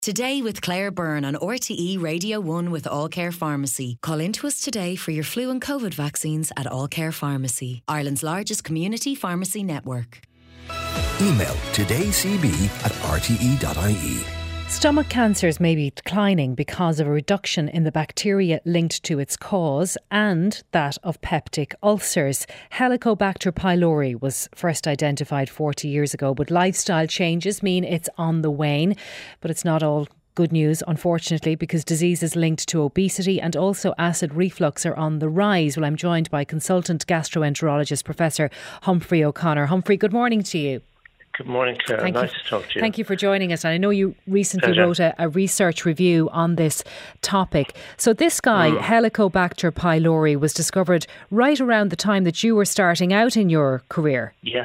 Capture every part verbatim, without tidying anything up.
Today with Claire Byrne on R T E Radio one with All Care Pharmacy. Call into us today for your flu and COVID vaccines at All Care Pharmacy, Ireland's largest community pharmacy network. Email todaycb at r t e dot i e. Stomach cancers may be declining because of a reduction in the bacteria linked to its cause and that of peptic ulcers. Helicobacter pylori was first identified forty years ago, but lifestyle changes mean it's on the wane. But it's not all good news, unfortunately, because diseases linked to obesity and also acid reflux are on the rise. Well, I'm joined by consultant gastroenterologist Professor Humphrey O'Connor. Humphrey, good morning to you. Good morning, Claire. Thank nice you. to talk to you. Thank you for joining us. And I know you recently Pleasure. wrote a, a research review on this topic. So this guy, mm. Helicobacter pylori, was discovered right around the time that you were starting out in your career. Yes.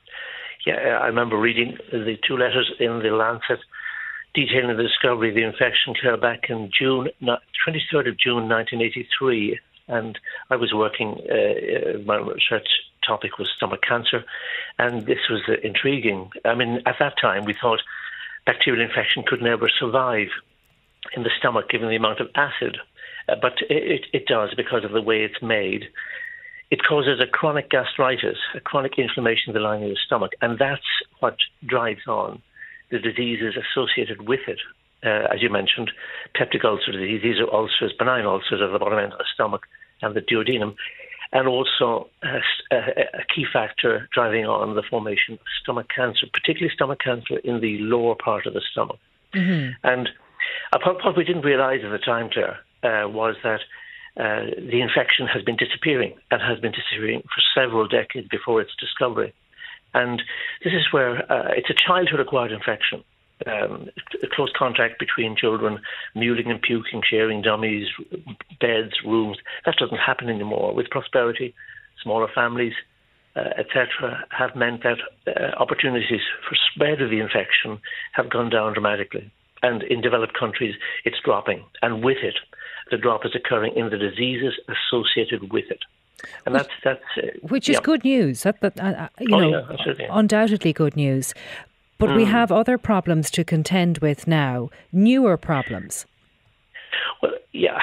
Yeah, I remember reading the two letters in the Lancet detailing the discovery of the infection, Claire, back in June, twenty-third of June nineteen eighty-three. And I was working, uh, my research topic was stomach cancer, and this was uh, intriguing. I mean, at that time, we thought bacterial infection could never survive in the stomach, given the amount of acid. Uh, but it, it does because of the way it's made. It causes a chronic gastritis, a chronic inflammation of the lining of the stomach, and that's what drives on the diseases associated with it. Uh, as you mentioned, peptic ulcer disease, these are ulcers, benign ulcers of the bottom end of the stomach and the duodenum, and also uh, a, a key factor driving on the formation of stomach cancer, particularly stomach cancer in the lower part of the stomach. Mm-hmm. And uh, what we didn't realise at the time, Claire, uh, was that uh, the infection has been disappearing and has been disappearing for several decades before its discovery. And this is where uh, it's a childhood-acquired infection. Um, a close contact between children, muling and puking, sharing dummies, beds, rooms. That doesn't happen anymore. With prosperity, smaller families, uh, et cetera, have meant that uh, opportunities for spread of the infection have gone down dramatically. And in developed countries, it's dropping. And with it, the drop is occurring in the diseases associated with it. And which, that's that's uh, which is yeah. good news. That, that uh, you oh, know, yeah, absolutely. undoubtedly good news. But mm. we have other problems to contend with now, newer problems. Well, yeah,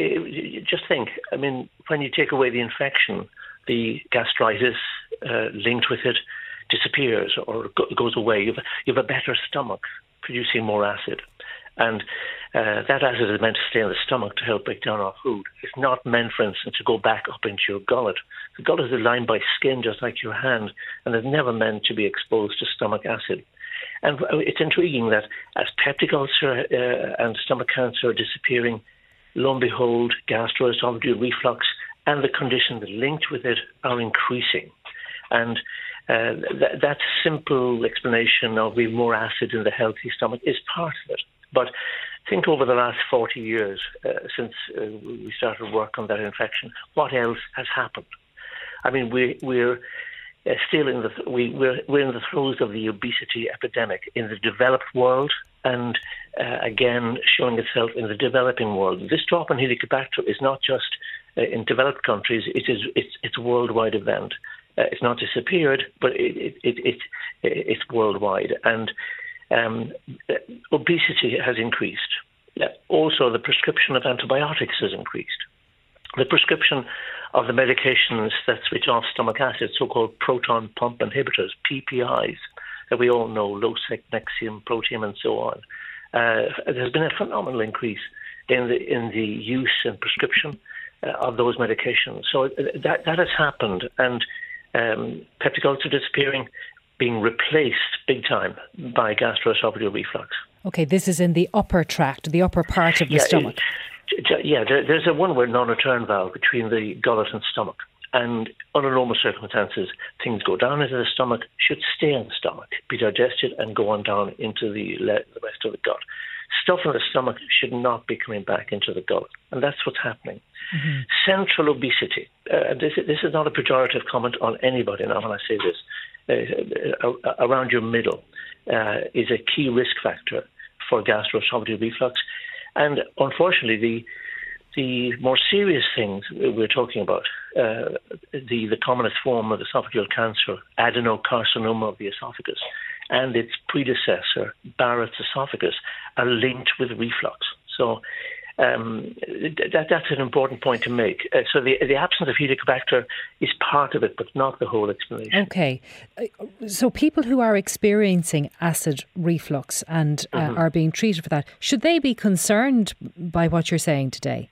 I, just think, I mean, when you take away the infection, the gastritis uh, linked with it disappears or go, goes away. You have, you have a better stomach, producing more acid. And uh, that acid is meant to stay in the stomach to help break down our food. It's not meant, for instance, to go back up into your gullet. The gullet is lined by skin just like your hand, and it's never meant to be exposed to stomach acid. And it's intriguing that as peptic ulcer uh, and stomach cancer are disappearing, lo and behold, gastroesophageal reflux and the conditions linked with it are increasing. And uh, th- that simple explanation of we have more acid in the healthy stomach is part of it. But think over the last forty years uh, since uh, we started work on that infection, what else has happened? I mean, we, we're uh, still in the th- we, we're we're in the throes of the obesity epidemic in the developed world, and uh, again showing itself in the developing world. This drop in Helicobacter is not just uh, in developed countries; it is it's it's a worldwide event. Uh, it's not disappeared, but it it, it, it it's worldwide, and um, obesity has increased. Uh, also, the prescription of antibiotics has increased. The prescription of the medications that switch off stomach acid, so-called proton pump inhibitors, P P Is, that we all know, Losec, Nexium, Protium, and so on. Uh, there's been a phenomenal increase in the in the use and prescription uh, of those medications. So that that has happened, and um, peptic ulcer disappearing, being replaced big time by gastroesophageal reflux. Okay, this is in the upper tract, the upper part of the yeah, stomach. It, yeah, there, there's a one-way non-return valve between the gullet and stomach. And under normal circumstances, things go down into the stomach, should stay in the stomach, be digested, and go on down into the, le- the rest of the gut. Stuff in the stomach should not be coming back into the gullet. And that's what's happening. Mm-hmm. Central obesity. Uh, this, this is not a pejorative comment on anybody now when I say this. Uh, uh, around your middle uh, is a key risk factor for gastroesophageal reflux. And unfortunately, the the more serious things we're talking about, uh, the, the commonest form of esophageal cancer, adenocarcinoma of the esophagus, and its predecessor, Barrett's esophagus, are linked with reflux. So um, that, that's an important point to make. Uh, so the, the absence of Helicobacter is part of it, but not the whole explanation. Okay. So people who are experiencing acid reflux and uh, mm-hmm. are being treated for that, should they be concerned by what you're saying today?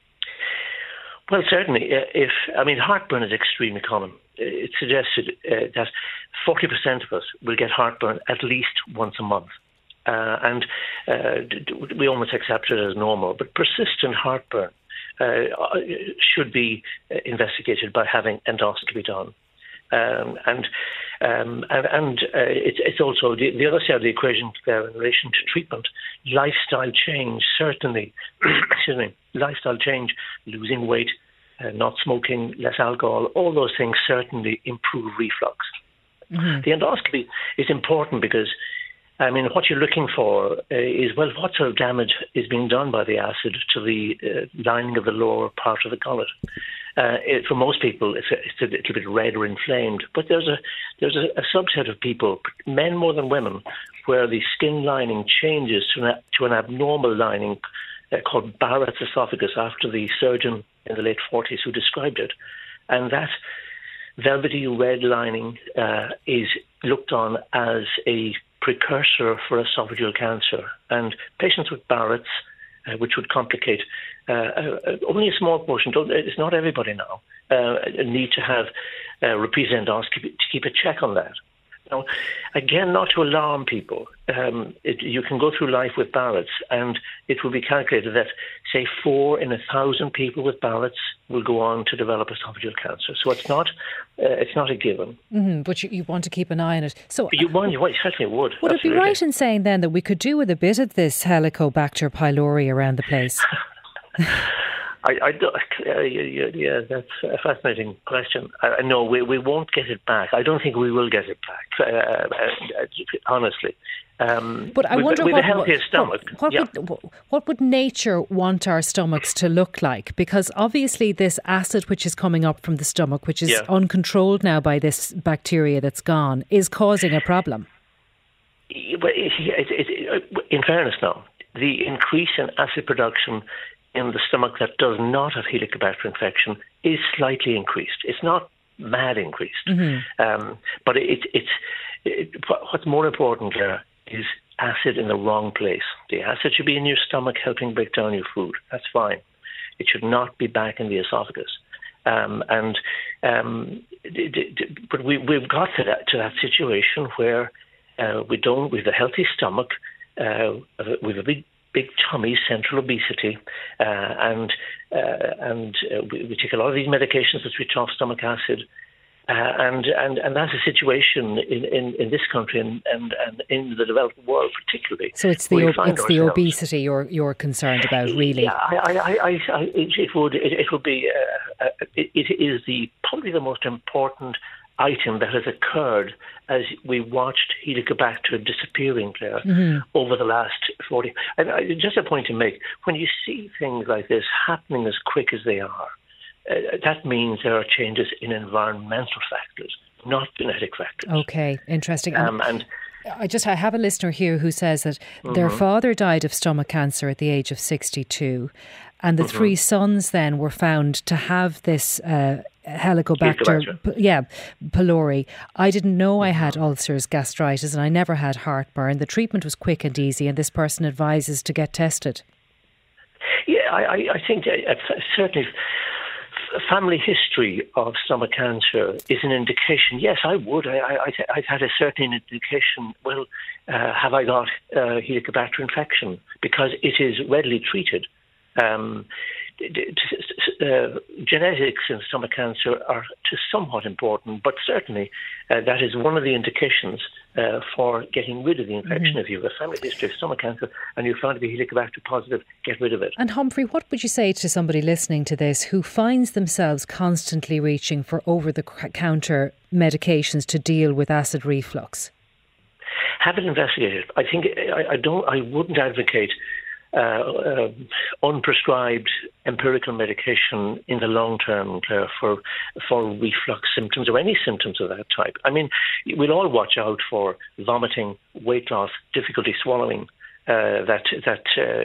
Well, certainly. Uh, if I mean, heartburn is extremely common. It's suggested uh, that forty percent of us will get heartburn at least once a month. Uh, and uh, we almost accept it as normal. But persistent heartburn uh, should be investigated by having endoscopy done. Um, and um, and, and uh, it's, it's also the, the other side of the equation there in relation to treatment. Lifestyle change, certainly, excuse me, lifestyle change, losing weight, uh, not smoking, less alcohol, all those things certainly improve reflux. Mm-hmm. The endoscopy is important because, I mean, what you're looking for uh, is, well, what sort of damage is being done by the acid to the uh, lining of the lower part of the gullet. Uh, it, for most people, it's a, it's a little bit red or inflamed, but there's a there's a, a subset of people, men more than women, where the skin lining changes to an, to an abnormal lining uh, called Barrett's esophagus after the surgeon in the late forties who described it. And that velvety red lining uh, is looked on as a precursor for esophageal cancer. And patients with Barrett's, uh, which would complicate uh, uh, only a small portion, don't, it's not everybody now, uh, need to have uh, repeated endoscopy to keep a check on that. Now, again, not to alarm people, um, it, you can go through life with Barrett's, and it will be calculated that, say, four in a thousand people with Barrett's will go on to develop esophageal cancer. So it's not, uh, it's not a given. Mm-hmm, but you, you want to keep an eye on it. So you want, you certainly would. Would absolutely. It be right in saying then that we could do with a bit of this Helicobacter pylori around the place? I, I do, uh, yeah, yeah, that's a fascinating question. I, no, we we won't get it back. I don't think we will get it back, uh, uh, honestly. Um, but I with, wonder with what, a healthier stomach. What, what, yeah. would, what would nature want our stomachs to look like? Because obviously this acid which is coming up from the stomach, which is yeah. uncontrolled now by this bacteria that's gone, is causing a problem. It, it, it, it, in fairness now, the increase in acid production in the stomach that does not have Helicobacter infection is slightly increased. It's not mad increased. Mm-hmm. Um, but it, it's it, what's more important there is acid in the wrong place. The acid should be in your stomach helping break down your food. That's fine. It should not be back in the esophagus. Um, and um, but we, we've got to that, to that situation where uh, we don't, we have a healthy stomach, uh, we have a big big tummy, central obesity, uh, and uh, and uh, we, we take a lot of these medications that switch off stomach acid, uh, and and and that's a situation in, in, in this country and, and, and in the developed world particularly. So it's the ob- it's the obesity you're you're concerned about, really. Yeah, I, I, I, I it, it would it, it would be uh, uh, it, it is the probably the most important item that has occurred as we watched Helicobacter disappearing there mm-hmm. over the last forty. And I, just a point to make, when you see things like this happening as quick as they are, uh, that means there are changes in environmental factors, not genetic factors. Okay, interesting. Um, and I just I have a listener here who says that mm-hmm. their father died of stomach cancer at the age of sixty-two, and the mm-hmm. three sons then were found to have this uh, Helicobacter, Helicobacter, yeah, pylori. I didn't know I had ulcers, gastritis, and I never had heartburn. The treatment was quick and easy, and this person advises to get tested. Yeah, I, I think uh, certainly family history of stomach cancer is an indication. Yes, I would. I, I, I've had a certain indication. Well, uh, have I got uh, Helicobacter infection? Because it is readily treated. Um, Uh, genetics in stomach cancer are to somewhat important, but certainly uh, that is one of the indications uh, for getting rid of the infection. Mm-hmm. If you have a family history of stomach cancer and you're found to be Helicobacter positive, get rid of it. And Humphrey, what would you say to somebody listening to this who finds themselves constantly reaching for over-the-counter medications to deal with acid reflux? Have it investigated. I think I, I don't. I wouldn't advocate uh, uh, unprescribed empirical medication in the long term, Claire, for for reflux symptoms or any symptoms of that type. I mean, we'll all watch out for vomiting, weight loss, difficulty swallowing. Uh, that that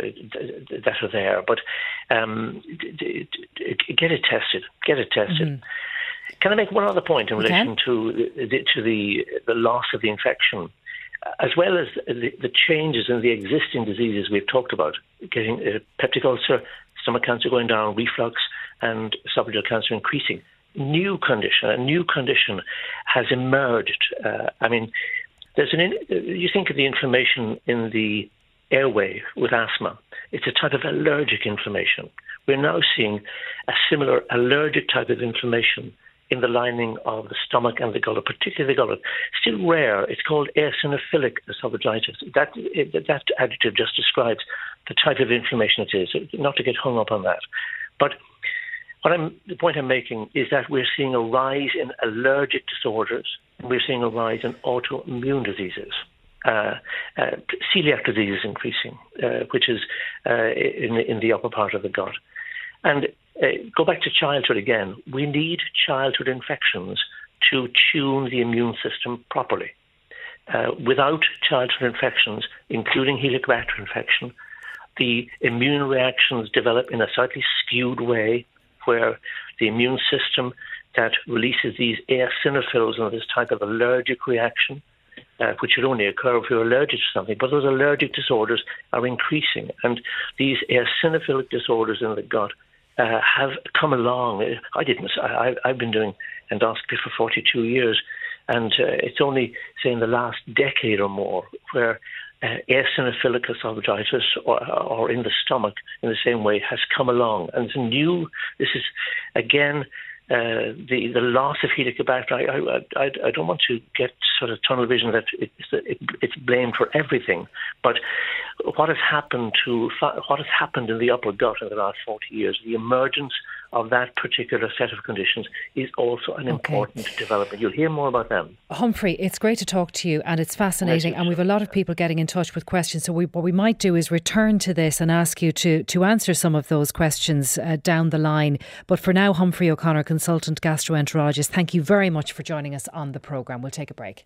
uh, that are there, but um, d- d- get it tested. Get it tested. Mm-hmm. Can I make one other point in you relation can. to the, to the the loss of the infection, as well as the, the changes in the existing diseases we've talked about, getting uh, peptic ulcer, stomach cancer going down, reflux, and esophageal cancer increasing. New condition, a new condition has emerged. Uh, I mean, there's an. In, you think of the inflammation in the airway with asthma. It's a type of allergic inflammation. We're now seeing a similar allergic type of inflammation in the lining of the stomach and the gullet, particularly the gullet. Still rare. It's called eosinophilic esophagitis. That that adjective just describes the type of inflammation it is. Not to get hung up on that, but what I'm the point I'm making is that we're seeing a rise in allergic disorders, and we're seeing a rise in autoimmune diseases. Uh, uh, celiac disease is increasing, uh, which is uh, in, in the upper part of the gut. And uh, go back to childhood again. We need childhood infections to tune the immune system properly. Uh, without childhood infections, including Helicobacter infection, the immune reactions develop in a slightly skewed way where the immune system that releases these eosinophils and this type of allergic reaction, Uh, which would only occur if you're allergic to something. But those allergic disorders are increasing. And these eosinophilic disorders in the gut uh, have come along. I didn't. I, I've been doing endoscopy for forty-two years. And uh, it's only, say, in the last decade or more where uh, eosinophilic esophagitis or, or in the stomach in the same way has come along. And it's new. This is, again, Uh, the, the loss of Helicobacter. I, I, I don't want to get sort of tunnel vision that it's, it, it's blamed for everything, but what has happened to what has happened in the upper gut in the last forty years, the emergence of that particular set of conditions is also an okay. important development. You'll hear more about them. Humphrey, it's great to talk to you, and it's fascinating, and we've a lot of people getting in touch with questions. So we, what we might do is return to this and ask you to to answer some of those questions uh, down the line. But for now, Humphrey O'Connor, consultant gastroenterologist, thank you very much for joining us on the programme. We'll take a break.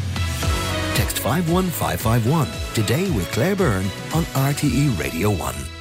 Text five one five five one today with Claire Byrne on R T E Radio one.